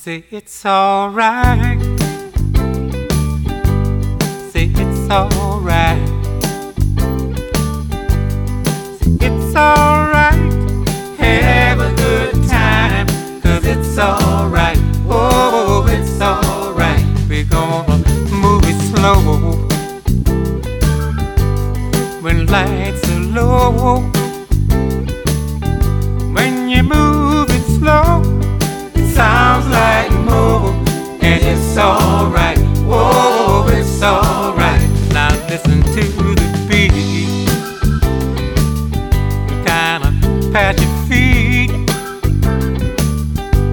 Say it's alright. Say it's alright. Say it's alright. Have a good time, 'cause it's alright. Oh, it's alright. We're gonna move it slow when lights are low.